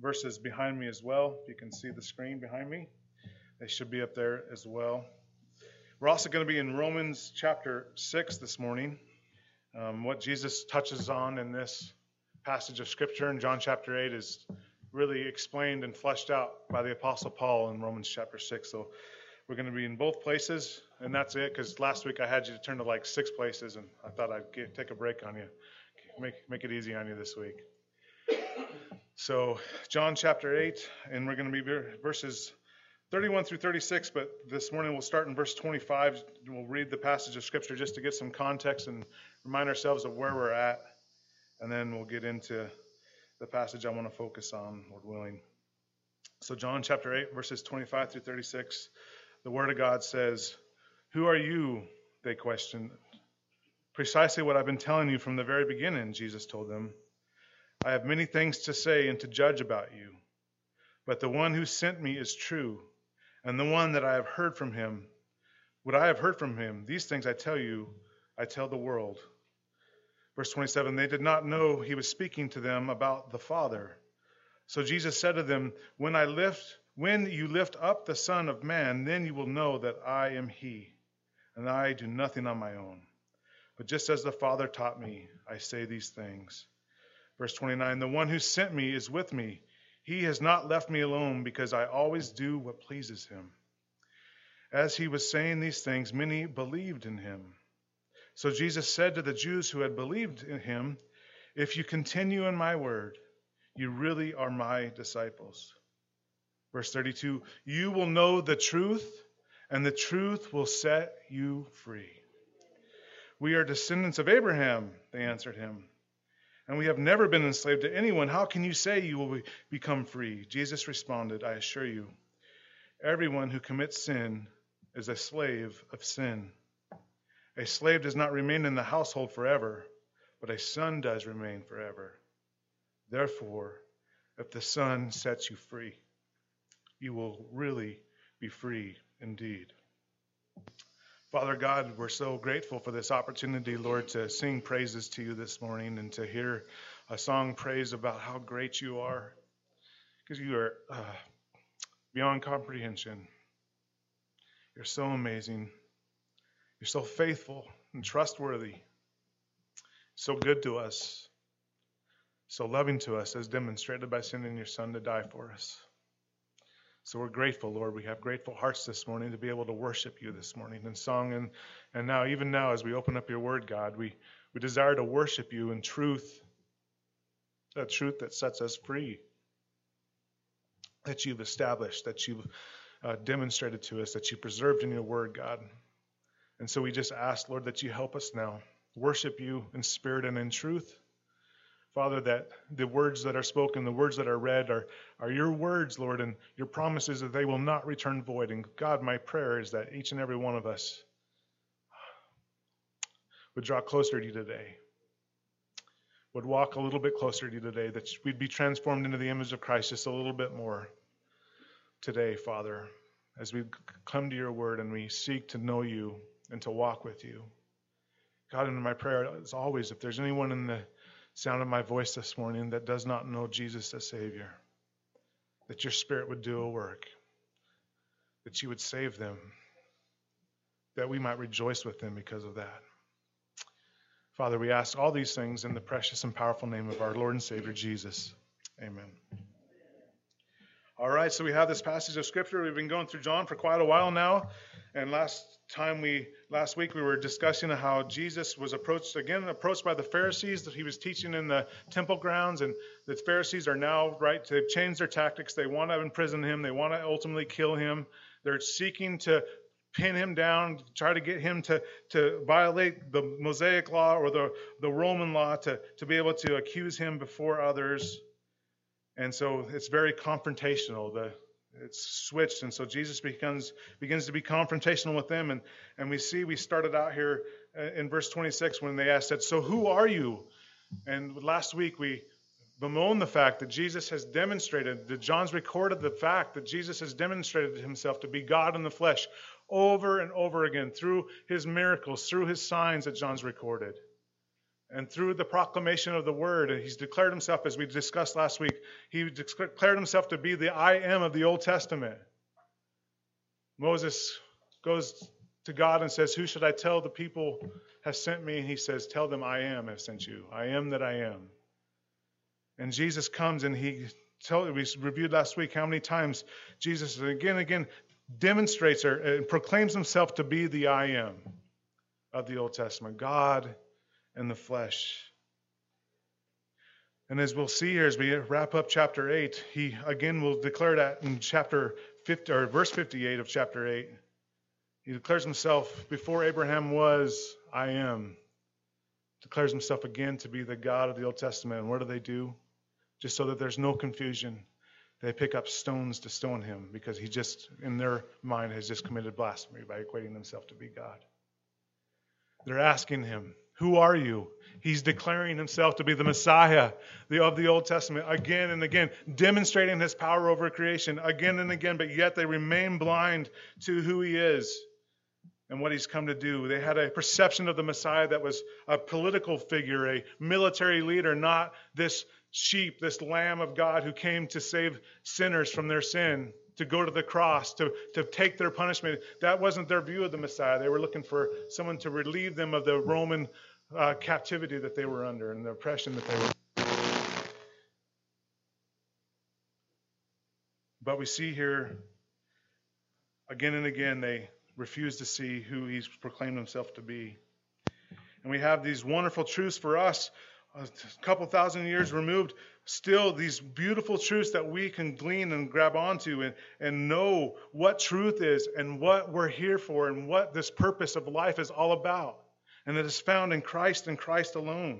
verses behind me as well. If you can see the screen behind me, they should be up there as well. We're also going to be in Romans chapter 6 this morning. What Jesus touches on in this passage of Scripture in John chapter 8 is really explained and fleshed out by the Apostle Paul in Romans chapter 6. So we're going to be in both places, and that's it, because last week I had you to turn to like 6 places, and I thought I'd take a break on you, make it easy on you this week. So John chapter 8, and we're going to be verses 31 through 36, but this morning we'll start in verse 25. We'll read the passage of Scripture just to get some context and remind ourselves of where we're at, and then we'll get into the passage I want to focus on, Lord willing. So John chapter 8, verses 25 through 36, the Word of God says, "Who are you?" they questioned. "Precisely what I've been telling you from the very beginning," Jesus told them. "I have many things to say and to judge about you, but the one who sent me is true, and the one that I have heard from him. What I have heard from him, these things I tell you, I tell the world." Verse 27, they did not know he was speaking to them about the Father. So Jesus said to them, When you lift up the Son of Man, then you will know that I am he, and I do nothing on my own. But just as the Father taught me, I say these things. Verse 29, the one who sent me is with me. He has not left me alone, because I always do what pleases him. As he was saying these things, many believed in him. So Jesus said to the Jews who had believed in him, If you continue in my word, you really are my disciples. Verse 32, you will know the truth, and the truth will set you free. We are descendants of Abraham, they answered him, and we have never been enslaved to anyone. How can you say you will become free? Jesus responded, I assure you, everyone who commits sin is a slave of sin. A slave does not remain in the household forever, but a son does remain forever. Therefore, if the Son sets you free, you will really be free indeed. Father God, we're so grateful for this opportunity, Lord, to sing praises to you this morning and to hear a song praise about how great you are, because you are beyond comprehension. You're so amazing. You're so faithful and trustworthy, so good to us, so loving to us, as demonstrated by sending your Son to die for us. So we're grateful, Lord. We have grateful hearts this morning to be able to worship you this morning in song. And now, even now, as we open up your word, God, we desire to worship you in truth, that truth that sets us free, that you've established, that you've demonstrated to us, that you preserved in your word, God. And so we just ask, Lord, that you help us now worship you in spirit and in truth. Father, that the words that are spoken, the words that are read are your words, Lord, and your promises that they will not return void. And God, my prayer is that each and every one of us would draw closer to you today, would walk a little bit closer to you today, that we'd be transformed into the image of Christ just a little bit more today, Father, as we come to your word and we seek to know you and to walk with you. God, and my prayer is always, if there's anyone in the sound of my voice this morning that does not know Jesus as Savior, that your Spirit would do a work, that you would save them, that we might rejoice with them because of that. Father, we ask all these things in the precious and powerful name of our Lord and Savior, Jesus. Amen. All right, so we have this passage of Scripture. We've been going through John for quite a while now. And last week we were discussing how Jesus was approached by the Pharisees, that he was teaching in the temple grounds, and the Pharisees are now, right, they've changed their tactics. They want to imprison him. They want to ultimately kill him. They're seeking to pin him down, try to get him to violate the Mosaic law or the Roman law to be able to accuse him before others. And so it's very confrontational. It's switched, and so Jesus begins to be confrontational with them. And we started out here in verse 26 when they asked that, so who are you? And last week we bemoaned the fact that Jesus has demonstrated, that John's recorded the fact that Jesus has demonstrated himself to be God in the flesh over and over again through his miracles, through his signs that John's recorded. And through the proclamation of the word, he's declared himself, as we discussed last week, he declared himself to be the I am of the Old Testament. Moses goes to God and says, who should I tell the people have sent me? And he says, tell them I am have sent you. I am that I am. And Jesus comes and we reviewed last week how many times Jesus again and again demonstrates and proclaims himself to be the I am of the Old Testament, God in the flesh. And as we'll see here, as we wrap up chapter 8, he again will declare that in chapter 50 or verse 58 of chapter 8. He declares himself, before Abraham was, I am. Declares himself again to be the God of the Old Testament. And what do? Just so that there's no confusion, they pick up stones to stone him because he just, in their mind, has just committed blasphemy by equating himself to be God. They're asking him, who are you? He's declaring himself to be the Messiah of the Old Testament again and again, demonstrating his power over creation again and again, but yet they remain blind to who he is and what he's come to do. They had a perception of the Messiah that was a political figure, a military leader, not this sheep, this lamb of God who came to save sinners from their sin, to go to the cross, to take their punishment. That wasn't their view of the Messiah. They were looking for someone to relieve them of the Roman captivity that they were under and the oppression that they were. But we see here, again and again, they refuse to see who he's proclaimed himself to be. And we have these wonderful truths for us, a couple thousand years removed, still these beautiful truths that we can glean and grab onto and know what truth is and what we're here for and what this purpose of life is all about. And it is found in Christ and Christ alone.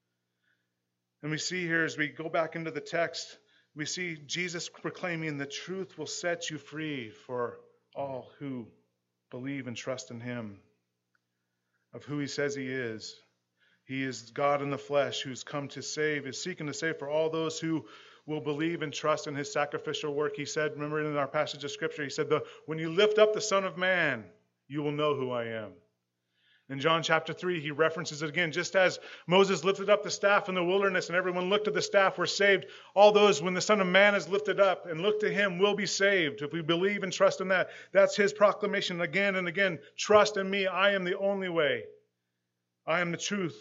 And we see here, as we go back into the text, we see Jesus proclaiming the truth will set you free for all who believe and trust in him, of who he says he is. He is God in the flesh who's come to save, is seeking to save for all those who will believe and trust in his sacrificial work. He said, remember in our passage of Scripture, he said, when you lift up the Son of Man, you will know who I am. In John chapter 3, he references it again. Just as Moses lifted up the staff in the wilderness and everyone looked at the staff were saved, all those, when the Son of Man is lifted up and look to him, will be saved. If we believe and trust in that, that's his proclamation again and again. Trust in me. I am the only way. I am the truth.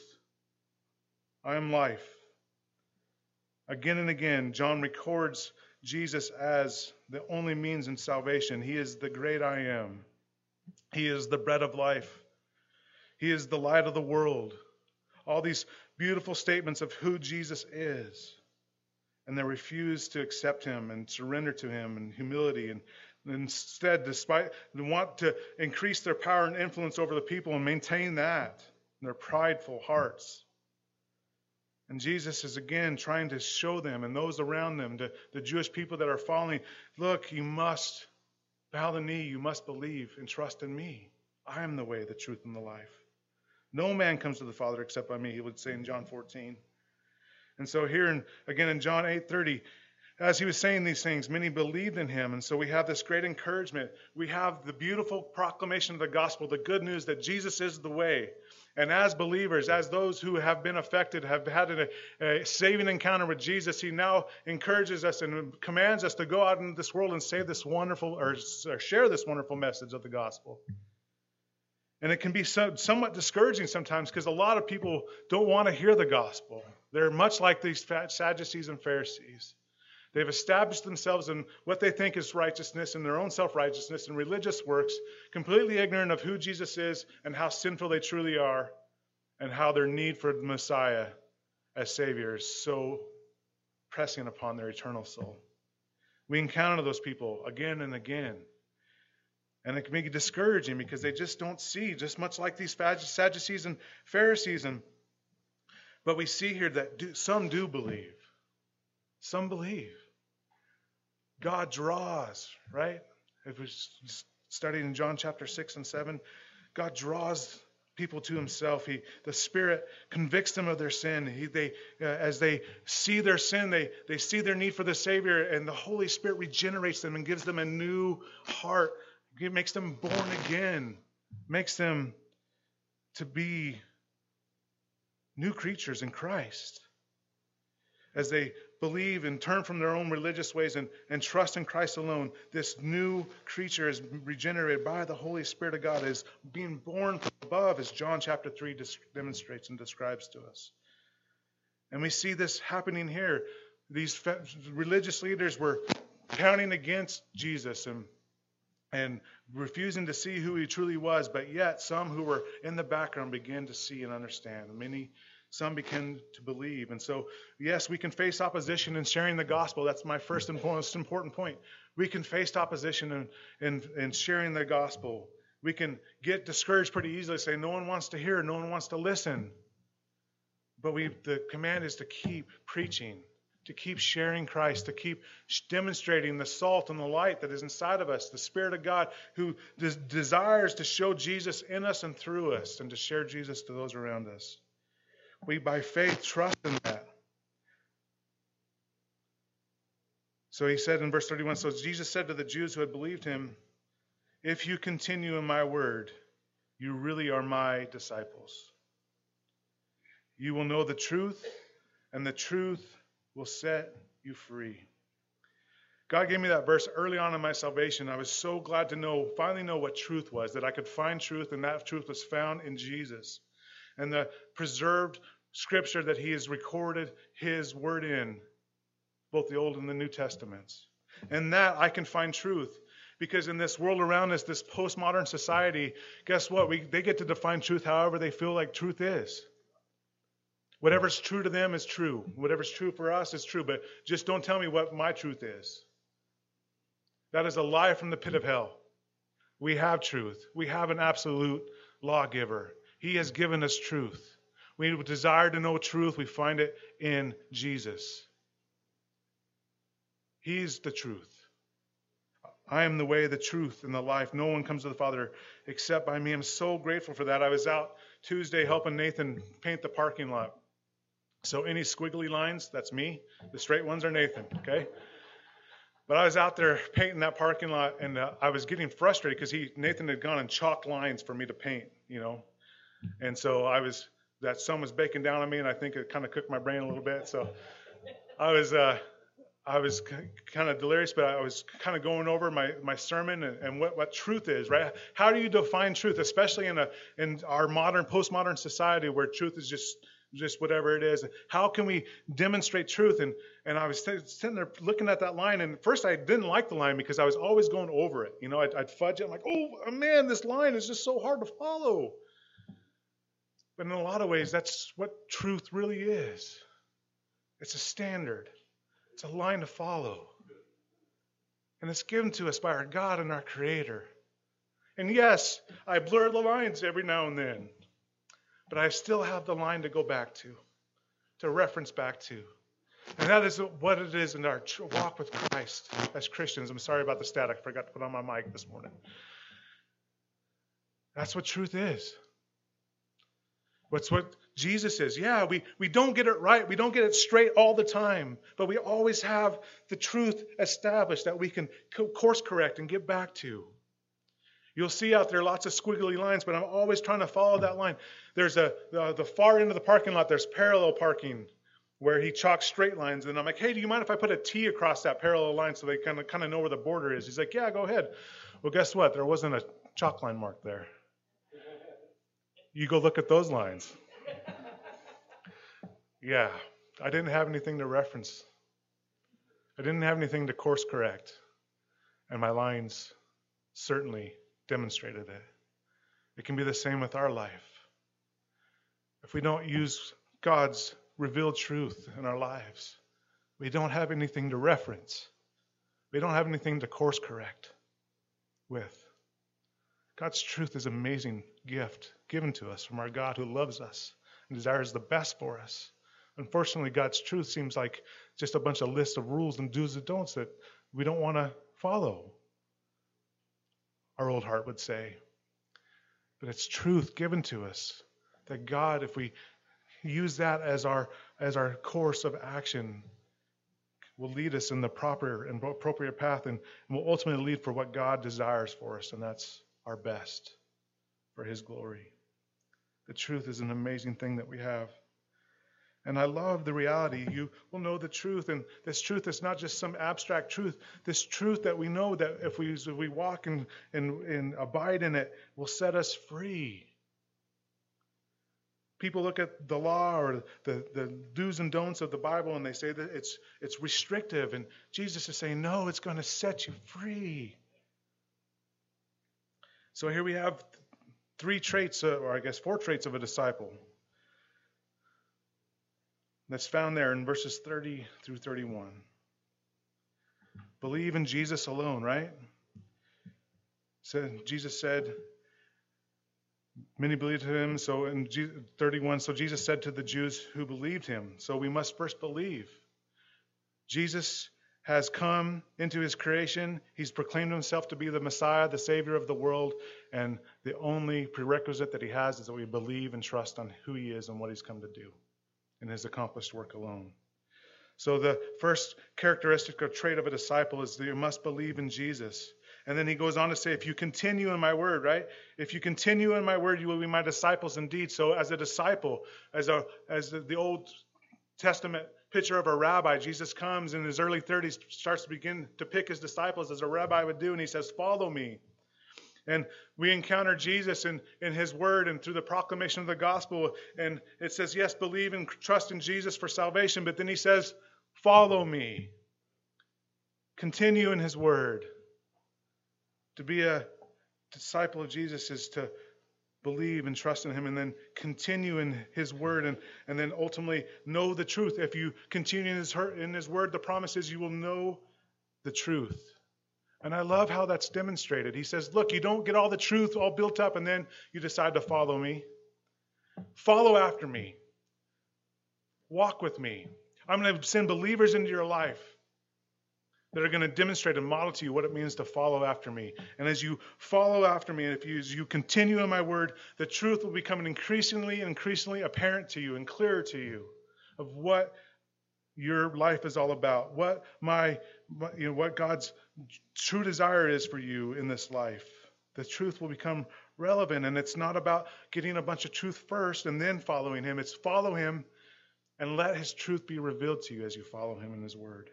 I am life. Again and again, John records Jesus as the only means in salvation. He is the great I am. He is the bread of life. He is the light of the world. All these beautiful statements of who Jesus is. And they refuse to accept him and surrender to him in humility. And instead, despite they want to increase their power and influence over the people and maintain that in their prideful hearts. And Jesus is again trying to show them and those around them, the Jewish people that are following, look, you must bow the knee, you must believe and trust in me. I am the way, the truth, and the life. No man comes to the Father except by me, he would say in John 14. And so here, again in John 8:30, as he was saying these things, many believed in him. And so we have this great encouragement. We have the beautiful proclamation of the gospel, the good news that Jesus is the way. And as believers, as those who have been affected, have had a saving encounter with Jesus, he now encourages us and commands us to go out into this world and say this wonderful, or share this wonderful message of the gospel. And it can be somewhat discouraging sometimes because a lot of people don't want to hear the gospel. They're much like these Sadducees and Pharisees. They've established themselves in what they think is righteousness and their own self-righteousness and religious works, completely ignorant of who Jesus is and how sinful they truly are and how their need for the Messiah as Savior is so pressing upon their eternal soul. We encounter those people again and again. And it can be discouraging because they just don't see, just much like these Sadducees and Pharisees. But we see here that some do believe. Some believe. God draws, right? If we're studying in John chapter 6 and 7, God draws people to himself. The Spirit convicts them of their sin. As they see their sin, they see their need for the Savior, and the Holy Spirit regenerates them and gives them a new heart. It makes them born again, makes them to be new creatures in Christ. As they believe and turn from their own religious ways and trust in Christ alone, this new creature is regenerated by the Holy Spirit of God, is being born from above, as John chapter 3 demonstrates and describes to us. And we see this happening here. These religious leaders were counting against Jesus and refusing to see who he truly was, but yet some who were in the background began to see and understand. Some began to believe. And so, yes, we can face opposition in sharing the gospel. That's my first and most important point. We can face opposition in sharing the gospel. We can get discouraged pretty easily, say no one wants to hear, no one wants to listen. But the command is to keep preaching, to keep sharing Christ, to keep demonstrating the salt and the light that is inside of us, the Spirit of God who desires to show Jesus in us and through us, and to share Jesus to those around us. We, by faith, trust in that. So he said in verse 31, so Jesus said to the Jews who had believed him, if you continue in my word, you really are my disciples. You will know the truth, and the truth will set you free. God gave me that verse early on in my salvation. I was so glad to finally know what truth was, that I could find truth, and that truth was found in Jesus. And the preserved scripture that he has recorded his word in, both the Old and the New Testaments. And that I can find truth. Because in this world around us, this postmodern society, guess what? They get to define truth however they feel like truth is. Whatever's true to them is true. Whatever's true for us is true. But just don't tell me what my truth is. That is a lie from the pit of hell. We have truth. We have an absolute lawgiver. He has given us truth. We desire to know truth. We find it in Jesus. He's the truth. I am the way, the truth, and the life. No one comes to the Father except by me. I'm so grateful for that. I was out Tuesday helping Nathan paint the parking lot. So any squiggly lines, that's me. The straight ones are Nathan, okay? But I was out there painting that parking lot, and I was getting frustrated because Nathan had gone and chalked lines for me to paint, And so that sun was baking down on me, and I think it kind of cooked my brain a little bit. So I was kind of delirious, but I was kind of going over my sermon and what truth is, right? How do you define truth, especially in our postmodern society where truth is just whatever it is? How can we demonstrate truth? And I was sitting there looking at that line, and at first I didn't like the line because I was always going over it. I'd fudge it. I'm like, oh man, this line is just so hard to follow. But in a lot of ways, that's what truth really is. It's a standard. It's a line to follow. And it's given to us by our God and our Creator. And yes, I blur the lines every now and then. But I still have the line to go back to reference back to. And that is what it is in our walk with Christ as Christians. I'm sorry about the static. I forgot to put on my mic this morning. That's what truth is. What's what Jesus is. Yeah, we don't get it right. We don't get it straight all the time. But we always have the truth established that we can course correct and get back to. You'll see out there lots of squiggly lines, but I'm always trying to follow that line. There's the far end of the parking lot, there's parallel parking where he chalks straight lines. And I'm like, hey, do you mind if I put a T across that parallel line so they kind of know where the border is? He's like, yeah, go ahead. Well, guess what? There wasn't a chalk line mark there. You go look at those lines. Yeah, I didn't have anything to reference. I didn't have anything to course correct. And my lines certainly demonstrated it. It can be the same with our life. If we don't use God's revealed truth in our lives, we don't have anything to reference. We don't have anything to course correct with. God's truth is an amazing gift given to us from our God who loves us and desires the best for us. Unfortunately, God's truth seems like just a bunch of lists of rules and do's and don'ts that we don't want to follow, our old heart would say. But it's truth given to us that God, if we use that as our course of action, will lead us in the proper and appropriate path and will ultimately lead for what God desires for us, and that's our best for His glory. The truth is an amazing thing that we have. And I love the reality. You will know the truth. And this truth is not just some abstract truth. This truth that we know that if we walk and abide in it will set us free. People look at the law or the do's and don'ts of the Bible and they say that it's restrictive. And Jesus is saying, no, it's going to set you free. So here we have 3 traits, or I guess 4 traits of a disciple. That's found there in verses 30 through 31. Believe in Jesus alone, right? So Jesus said, many believed him. So in 31, so Jesus said to the Jews who believed him, so we must first believe. Jesus has come into his creation. He's proclaimed himself to be the Messiah, the Savior of the world. And the only prerequisite that he has is that we believe and trust on who he is and what he's come to do in his accomplished work alone. So the first characteristic or trait of a disciple is that you must believe in Jesus. And then he goes on to say, if you continue in my word, right? If you continue in my word, you will be my disciples indeed. So as a disciple, as the Old Testament picture of a rabbi, Jesus comes in his early 30s, starts to begin to pick his disciples as a rabbi would do, and he says, follow me. And we encounter Jesus in his word and through the proclamation of the gospel. And it says, yes, believe and trust in Jesus for salvation. But then he says, follow me. Continue in his word. To be a disciple of Jesus is to believe and trust in him and then continue in his word and then ultimately know the truth. If you continue in his word, the promise is you will know the truth. And I love how that's demonstrated. He says, look, you don't get all the truth all built up and then you decide to follow me. Follow after me. Walk with me. I'm going to send believers into your life that are going to demonstrate and model to you what it means to follow after me. And as you follow after me, and as you continue in my word, the truth will become increasingly apparent to you and clearer to you of what your life is all about, what what God's true desire is for you in this life. The truth will become relevant, and it's not about getting a bunch of truth first and then following him. It's follow him and let his truth be revealed to you as you follow him in his word.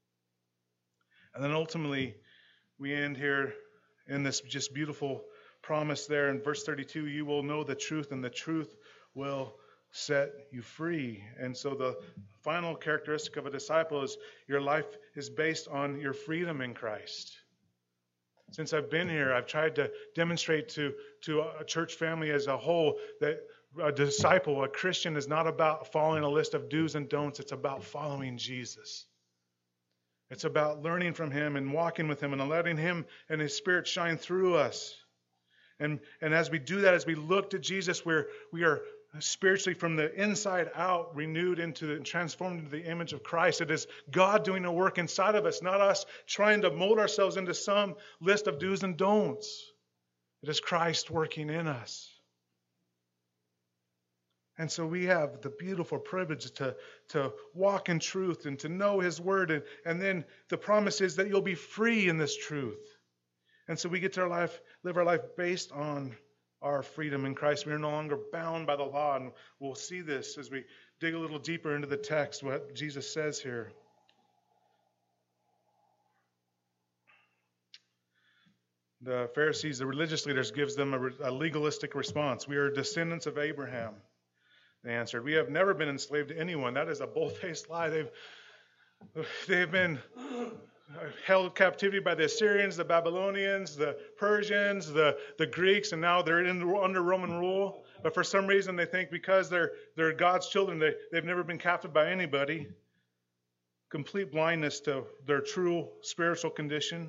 And then ultimately, we end here in this just beautiful promise there in verse 32, you will know the truth and the truth will set you free. And so the final characteristic of a disciple is your life is based on your freedom in Christ. Since I've been here, I've tried to demonstrate to a church family as a whole that a disciple, a Christian, is not about following a list of do's and don'ts. It's about following Jesus. It's about learning from him and walking with him and letting him and his Spirit shine through us. And as we do that, as we look to Jesus, we are spiritually from the inside out renewed and transformed into the image of Christ. It is God doing a work inside of us, not us trying to mold ourselves into some list of do's and don'ts. It is Christ working in us. And so we have the beautiful privilege to walk in truth and to know his word. And then the promise is that you'll be free in this truth. And so we get to live our life based on our freedom in Christ. We are no longer bound by the law. And we'll see this as we dig a little deeper into the text, what Jesus says here. The Pharisees, the religious leaders, gives them a legalistic response. We are descendants of Abraham. They answered, we have never been enslaved to anyone. That is a bold-faced lie. They've been held captivity by the Assyrians, the Babylonians, the Persians, the Greeks, and now they're under Roman rule. But for some reason, they think because they're God's children, they've never been captured by anybody. Complete blindness to their true spiritual condition.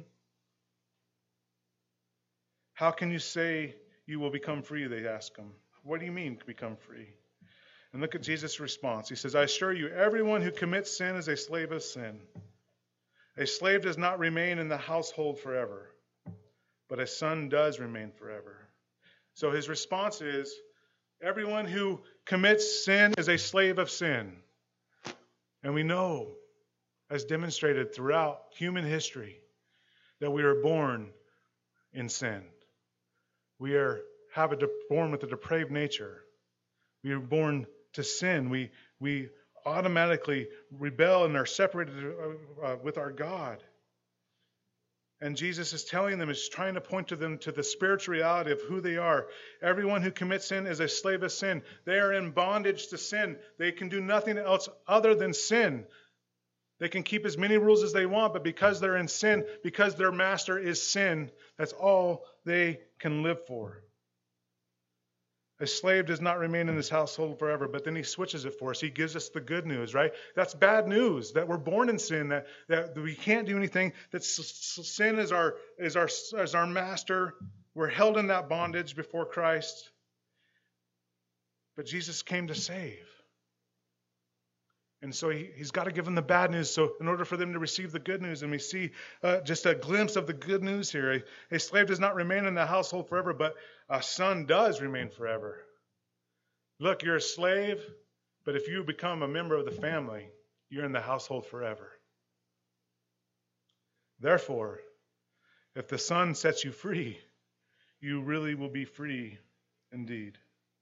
How can you say you will become free, they ask him. What do you mean, become free? And look at Jesus' response. He says, I assure you, everyone who commits sin is a slave of sin. A slave does not remain in the household forever, but a son does remain forever. So his response is, everyone who commits sin is a slave of sin. And we know, as demonstrated throughout human history, that we are born in sin. We are born with a depraved nature. We are born to sin. We automatically rebel and are separated with our God. And Jesus is telling them, is trying to point to them to the spiritual reality of who they are. Everyone who commits sin is a slave of sin. They are in bondage to sin. They can do nothing else other than sin. They can keep as many rules as they want, but because they're in sin, because their master is sin, that's all they can live for. A slave does not remain in his household forever, but then he switches it for us. He gives us the good news, right? That's bad news, that we're born in sin, that we can't do anything, that sin is our master. We're held in that bondage before Christ. But Jesus came to save. And so he's got to give them the bad news. So in order for them to receive the good news, and we see just a glimpse of the good news here. A slave does not remain in the household forever, but a son does remain forever. Look, you're a slave, but if you become a member of the family, you're in the household forever. Therefore, if the Son sets you free, you really will be free indeed.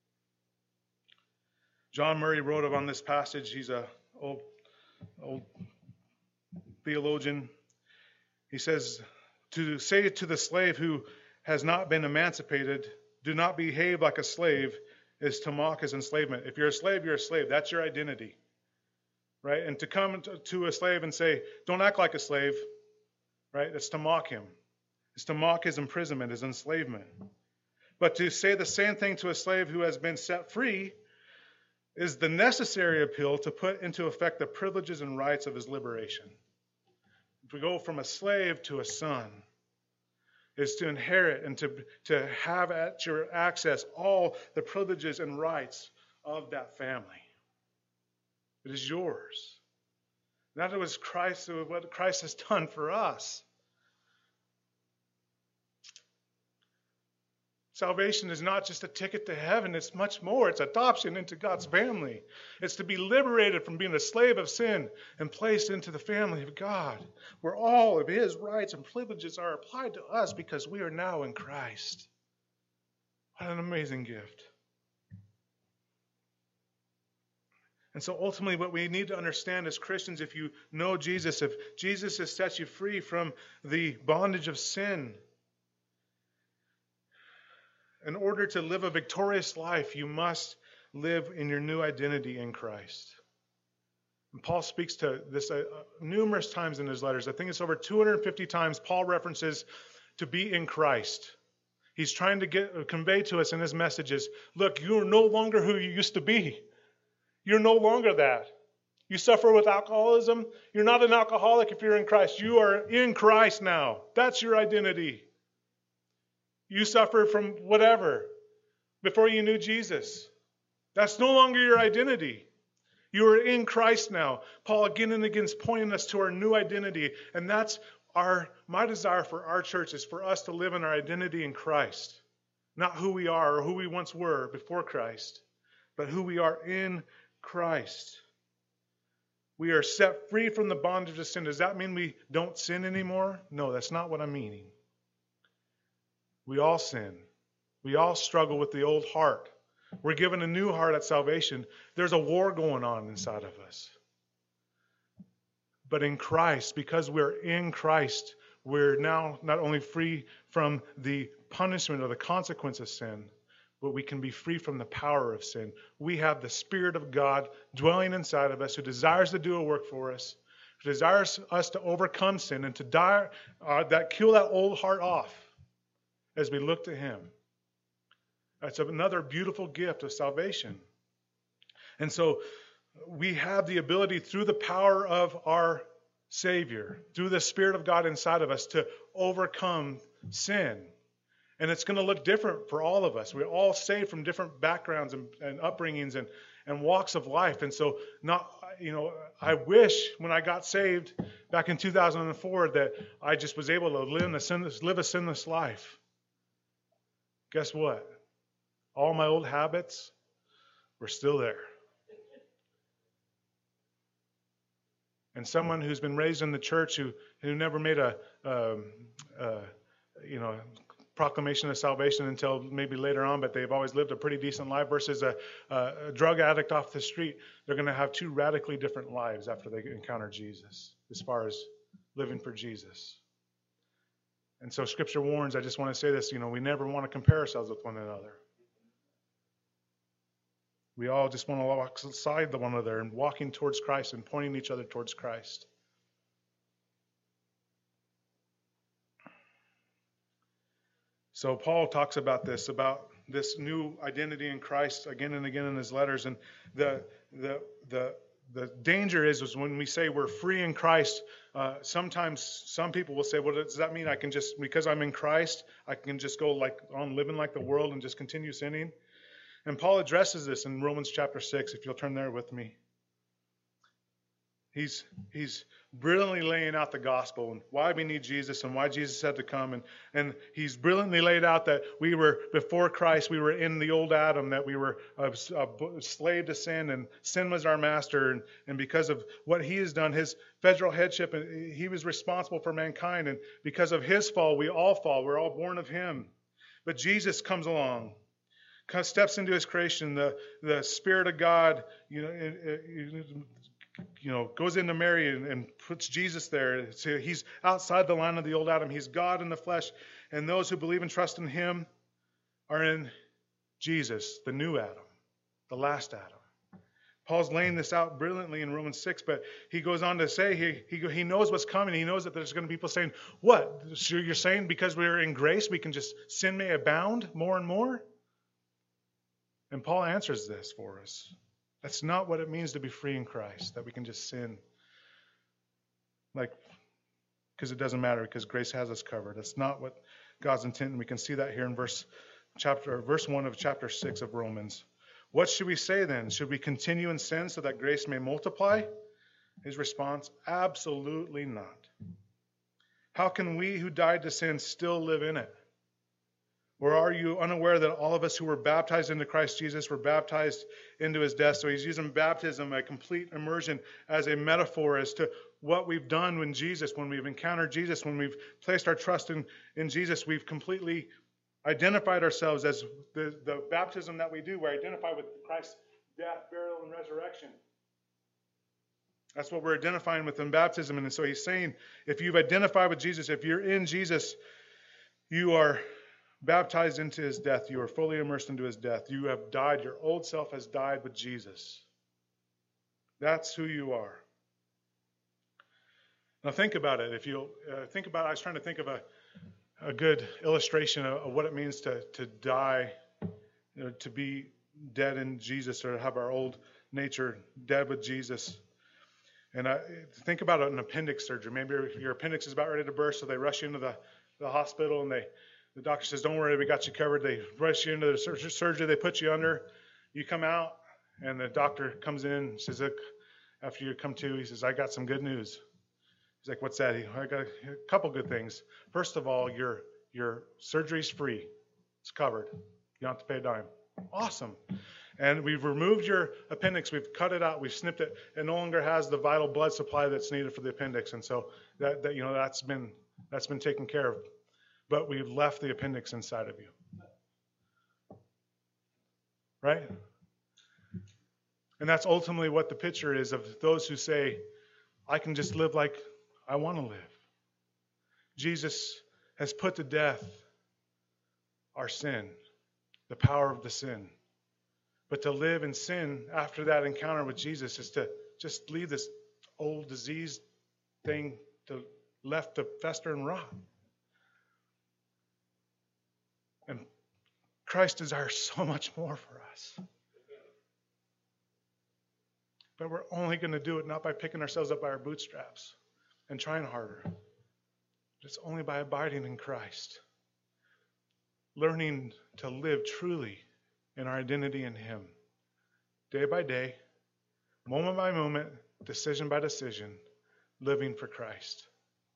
John Murray wrote on this passage. He's an old theologian. He says, to say to the slave who has not been emancipated, do not behave like a slave, is to mock his enslavement. If you're a slave, you're a slave. That's your identity. Right? And to come to a slave and say, don't act like a slave, right? That's to mock him. It's to mock his imprisonment, his enslavement. But to say the same thing to a slave who has been set free is the necessary appeal to put into effect the privileges and rights of his liberation. If we go from a slave to a son, is to inherit and to have at your access all the privileges and rights of that family. It is yours. That was what Christ has done for us. Salvation is not just a ticket to heaven, it's much more. It's adoption into God's family. It's to be liberated from being a slave of sin and placed into the family of God, where all of his rights and privileges are applied to us because we are now in Christ. What an amazing gift. And so ultimately what we need to understand as Christians, if you know Jesus, if Jesus has set you free from the bondage of sin, in order to live a victorious life, you must live in your new identity in Christ. And Paul speaks to this numerous times in his letters. I think it's over 250 times Paul references to be in Christ. He's trying to convey to us in his messages, look, you're no longer who you used to be. You're no longer that. You suffer with alcoholism. You're not an alcoholic if you're in Christ. You are in Christ now. That's your identity. You suffered from whatever before you knew Jesus. That's no longer your identity. You are in Christ now. Paul again and again is pointing us to our new identity. And that's my desire for our church is for us to live in our identity in Christ. Not who we are or who we once were before Christ, but who we are in Christ. We are set free from the bondage of sin. Does that mean we don't sin anymore? No, that's not what I'm meaning. We all sin. We all struggle with the old heart. We're given a new heart at salvation. There's a war going on inside of us. But in Christ, because we're in Christ, we're now not only free from the punishment or the consequence of sin, but we can be free from the power of sin. We have the Spirit of God dwelling inside of us who desires to do a work for us, who desires us to overcome sin and to die, kill that old heart off. As we look to him. That's another beautiful gift of salvation. And so we have the ability through the power of our Savior, through the Spirit of God inside of us to overcome sin. And it's going to look different for all of us. We're all saved from different backgrounds and upbringings and walks of life. And so I wish when I got saved back in 2004 that I just was able to live a sinless life. Guess what? All my old habits were still there. And someone who's been raised in the church who never made proclamation of salvation until maybe later on, but they've always lived a pretty decent life versus a drug addict off the street. They're going to have two radically different lives after they encounter Jesus as far as living for Jesus. And so Scripture warns, I just want to say this, we never want to compare ourselves with one another. We all just want to walk aside one another and walking towards Christ and pointing each other towards Christ. So Paul talks about this new identity in Christ again and again in his letters. And the danger is when we say we're free in Christ, sometimes some people will say, well, does that mean I can just, because I'm in Christ, I can just go on living like the world and just continue sinning? And Paul addresses this in Romans chapter 6, if you'll turn there with me. He's brilliantly laying out the gospel and why we need Jesus and why Jesus had to come. And he's brilliantly laid out that we were, before Christ, we were in the old Adam, that we were a slave to sin, and sin was our master. And because of what he has done, his federal headship, he was responsible for mankind. And because of his fall, we all fall. We're all born of him. But Jesus comes along, steps into his creation. The Spirit of God, goes into Mary and puts Jesus there. So he's outside the line of the old Adam. He's God in the flesh. And those who believe and trust in him are in Jesus, the new Adam, the last Adam. Paul's laying this out brilliantly in Romans 6, but he goes on to say he knows what's coming. He knows that there's going to be people saying, what? So you're saying because we're in grace, we can just sin may abound more and more? And Paul answers this for us. That's not what it means to be free in Christ, that we can just sin. Because it doesn't matter, because grace has us covered. That's not what God's intent, and we can see that here in verse 1 of chapter 6 of Romans. What should we say then? Should we continue in sin so that grace may multiply? His response, absolutely not. How can we who died to sin still live in it? Or are you unaware that all of us who were baptized into Christ Jesus were baptized into his death? So he's using baptism, a complete immersion, as a metaphor as to what we've done when we've encountered Jesus, when we've placed our trust in Jesus, we've completely identified ourselves as the baptism that we do. We're identified with Christ's death, burial, and resurrection. That's what we're identifying with in baptism. And so he's saying, if you've identified with Jesus, if you're in Jesus, you are baptized into his death. You are fully immersed into his death. You have died. Your old self has died with Jesus. That's who you are. Now think about it. If you think about it, I was trying to think of a good illustration of what it means to die, to be dead in Jesus, or have our old nature dead with Jesus. And think about an appendix surgery. Maybe your appendix is about ready to burst, so they rush you into the hospital, and the doctor says, don't worry, we got you covered. They rush you into the surgery. They put you under. You come out, and the doctor comes in and says, look, after you come to, he says, I got some good news. He's like, what's that? I got a couple good things. First of all, your surgery's free. It's covered. You don't have to pay a dime. Awesome. And we've removed your appendix. We've cut it out. We've snipped it. It no longer has the vital blood supply that's needed for the appendix. And so that's been taken care of. But we've left the appendix inside of you. Right? And that's ultimately what the picture is of those who say, I can just live like I want to live. Jesus has put to death our sin, the power of the sin. But to live in sin after that encounter with Jesus is to just leave this old diseased thing left to fester and rot. And Christ desires so much more for us. But we're only going to do it not by picking ourselves up by our bootstraps and trying harder. It's only by abiding in Christ. Learning to live truly in our identity in him. Day by day, moment by moment, decision by decision, living for Christ.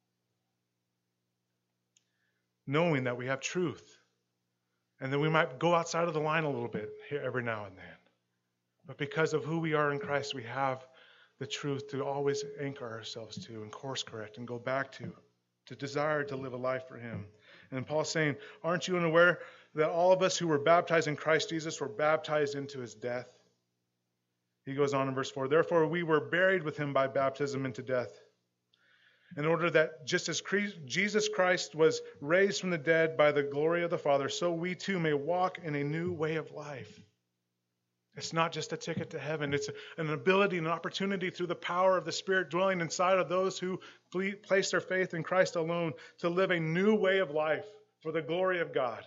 Knowing that we have truth. And then we might go outside of the line a little bit here every now and then. But because of who we are in Christ, we have the truth to always anchor ourselves to and course correct and go back to desire to live a life for him. And Paul's saying, aren't you unaware that all of us who were baptized in Christ Jesus were baptized into his death? He goes on in verse 4, therefore we were buried with him by baptism into death, in order that just as Jesus Christ was raised from the dead by the glory of the Father, so we too may walk in a new way of life. It's not just a ticket to heaven. It's an ability, an opportunity through the power of the Spirit dwelling inside of those who place their faith in Christ alone to live a new way of life for the glory of God.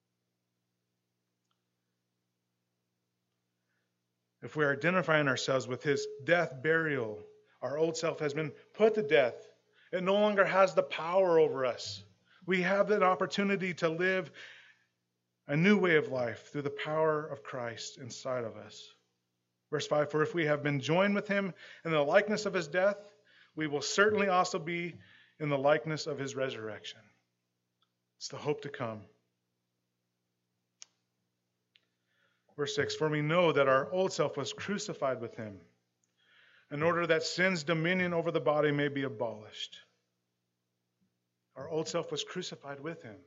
If we're identifying ourselves with his death, burial, our old self has been put to death. It no longer has the power over us. We have an opportunity to live a new way of life through the power of Christ inside of us. Verse 5, for if we have been joined with him in the likeness of his death, we will certainly also be in the likeness of his resurrection. It's the hope to come. Verse 6, for we know that our old self was crucified with him, in order that sin's dominion over the body may be abolished. Our old self was crucified with him.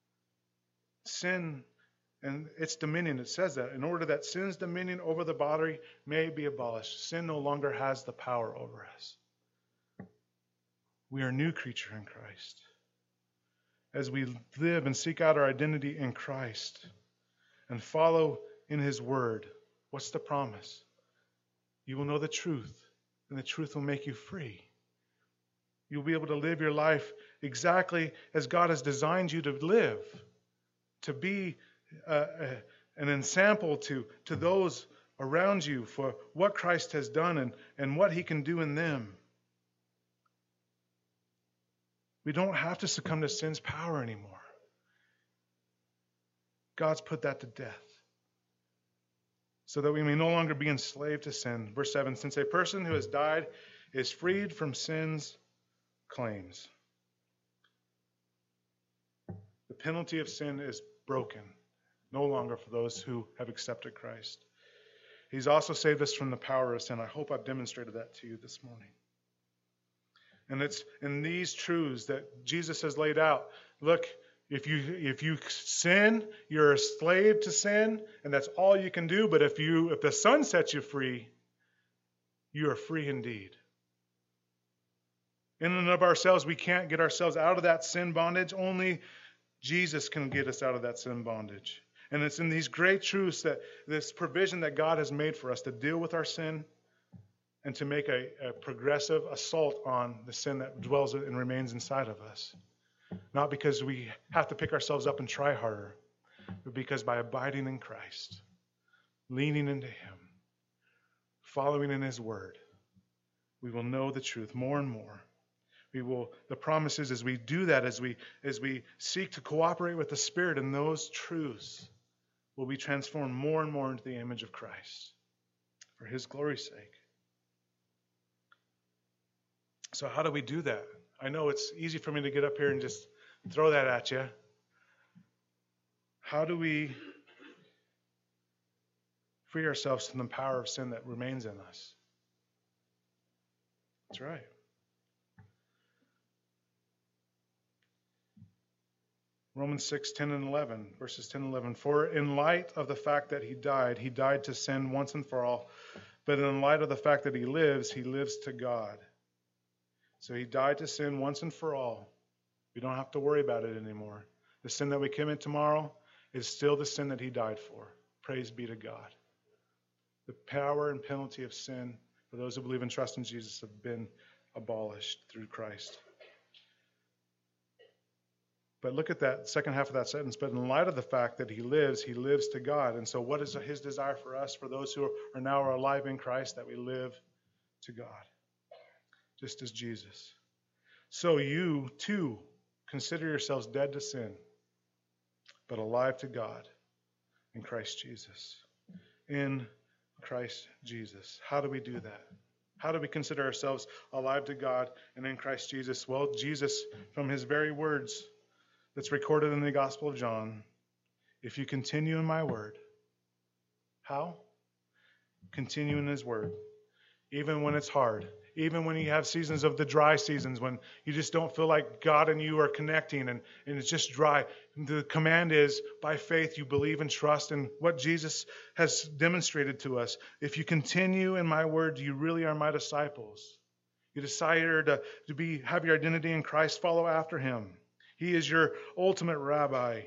Sin and its dominion, it says that, in order that sin's dominion over the body may be abolished. Sin no longer has the power over us. We are a new creature in Christ. As we live and seek out our identity in Christ and follow in his word, what's the promise? You will know the truth, and the truth will make you free. You'll be able to live your life exactly as God has designed you to live, to be an ensample to those around you for what Christ has done and what he can do in them. We don't have to succumb to sin's power anymore. God's put that to death so that we may no longer be enslaved to sin. Verse 7, since a person who has died is freed from sin's claims. The penalty of sin is broken, no longer for those who have accepted Christ. He's also saved us from the power of sin. I hope I've demonstrated that to you this morning. And it's in these truths that Jesus has laid out. Look, if you sin, you're a slave to sin, and that's all you can do. But if the Son sets you free, you are free indeed. In and of ourselves, we can't get ourselves out of that sin bondage. Only Jesus can get us out of that sin bondage. And it's in these great truths, that this provision that God has made for us to deal with our sin and to make a progressive assault on the sin that dwells and remains inside of us. Not because we have to pick ourselves up and try harder, but because by abiding in Christ, leaning into him, following in his word, we will know the truth more and more. The promise is, as we do that, as we seek to cooperate with the Spirit in those truths, we'll be transformed more and more into the image of Christ for his glory's sake. So how do we do that? I know it's easy for me to get up here and just throw that at you. How do we free ourselves from the power of sin that remains in us? That's right. Romans 6, 10 and 11, verses 10 and 11. For in light of the fact that he died to sin once and for all. But in light of the fact that he lives to God. So he died to sin once and for all. We don't have to worry about it anymore. The sin that we commit tomorrow is still the sin that he died for. Praise be to God. The power and penalty of sin for those who believe and trust in Jesus have been abolished through Christ. But look at that second half of that sentence. But in light of the fact that he lives to God. And so what is his desire for us, for those who are now alive in Christ, that we live to God, just as Jesus. So you, too, consider yourselves dead to sin, but alive to God in Christ Jesus. In Christ Jesus. How do we do that? How do we consider ourselves alive to God and in Christ Jesus? Well, Jesus, from his very words, that's recorded in the Gospel of John. If you continue in my word. How? Continue in his word. Even when it's hard. even when you have seasons of the dry seasons, when you just don't feel like God and you are connecting and it's just dry. The command is, by faith, you believe and trust in what Jesus has demonstrated to us. If you continue in my word, you really are my disciples. You desire to have your identity in Christ, follow after him. He is your ultimate rabbi.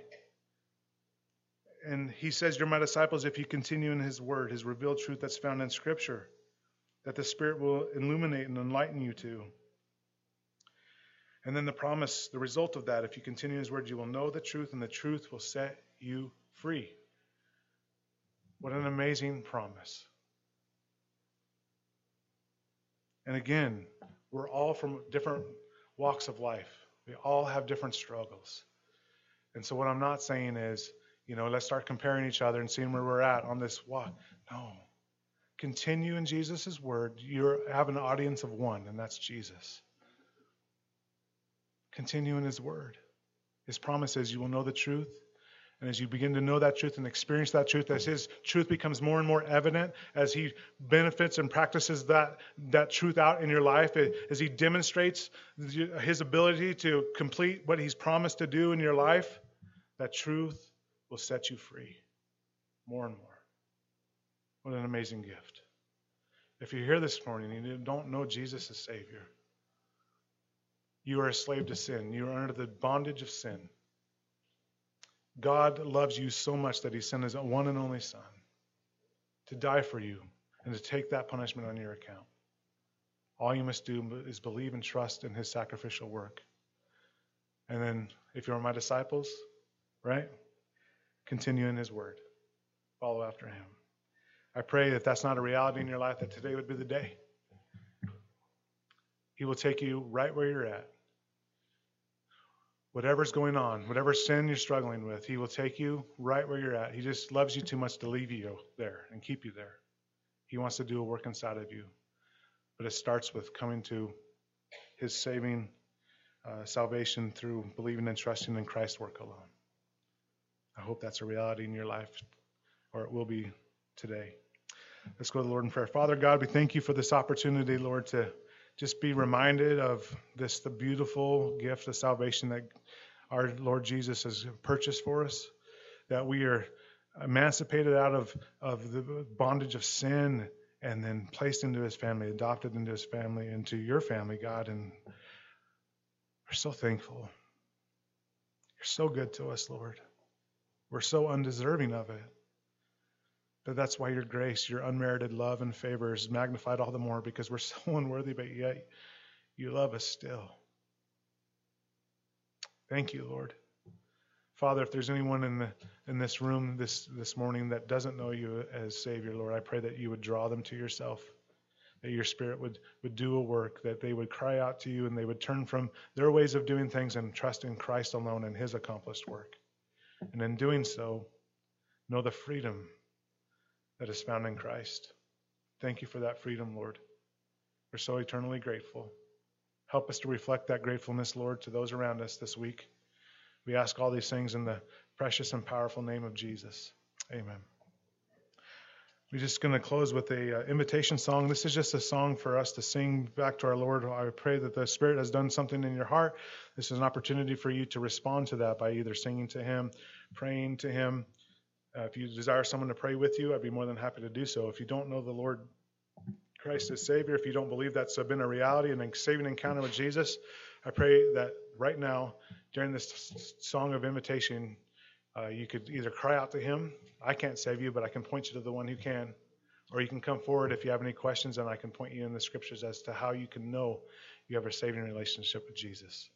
And he says, you're my disciples if you continue in his word, his revealed truth that's found in Scripture, that the Spirit will illuminate and enlighten you to. And then the promise, the result of that, if you continue in his word, you will know the truth, and the truth will set you free. What an amazing promise. And again, we're all from different walks of life. We all have different struggles. And so what I'm not saying is, let's start comparing each other and seeing where we're at on this walk. No. Continue in Jesus' word. You have an audience of one, and that's Jesus. Continue in his word. His promise is you will know the truth. And as you begin to know that truth and experience that truth, as his truth becomes more and more evident, as he benefits and practices that truth out in your life, as he demonstrates his ability to complete what he's promised to do in your life, that truth will set you free more and more. What an amazing gift. If you're here this morning and you don't know Jesus as Savior, you are a slave to sin. You are under the bondage of sin. God loves you so much that he sent his one and only Son to die for you and to take that punishment on your account. All you must do is believe and trust in his sacrificial work. And then if you're my disciples, right? Continue in his word. Follow after him. I pray that that's not a reality in your life, that today would be the day. He will take you right where you're at. Whatever's going on, whatever sin you're struggling with, he will take you right where you're at. He just loves you too much to leave you there and keep you there. He wants to do a work inside of you. But it starts with coming to his saving salvation through believing and trusting in Christ's work alone. I hope that's a reality in your life, or it will be today. Let's go to the Lord in prayer. Father God, we thank you for this opportunity, Lord, to just be reminded of the beautiful gift of salvation that our Lord Jesus has purchased for us, that we are emancipated out of the bondage of sin and then placed into his family, adopted into his family, into your family, God, and we're so thankful. You're so good to us, Lord. We're so undeserving of it. But that's why your grace, your unmerited love and favor is magnified all the more, because we're so unworthy, but yet you love us still. Thank you, Lord. Father, if there's anyone in this room this morning that doesn't know you as Savior, Lord, I pray that you would draw them to yourself, that your Spirit would do a work, that they would cry out to you and they would turn from their ways of doing things and trust in Christ alone and his accomplished work. And in doing so, know the freedom that is found in Christ. Thank you for that freedom, Lord. We're so eternally grateful. Help us to reflect that gratefulness, Lord, to those around us this week. We ask all these things in the precious and powerful name of Jesus. Amen. We're just going to close with a invitation song. This is just a song for us to sing back to our Lord. I pray that the Spirit has done something in your heart. This is an opportunity for you to respond to that by either singing to him, praying to him. If you desire someone to pray with you, I'd be more than happy to do so. If you don't know the Lord Christ as Savior, if you don't believe that's been a reality and a saving encounter with Jesus, I pray that right now, during this song of invitation, you could either cry out to him. I can't save you, but I can point you to the one who can. Or you can come forward if you have any questions, and I can point you in the scriptures as to how you can know you have a saving relationship with Jesus.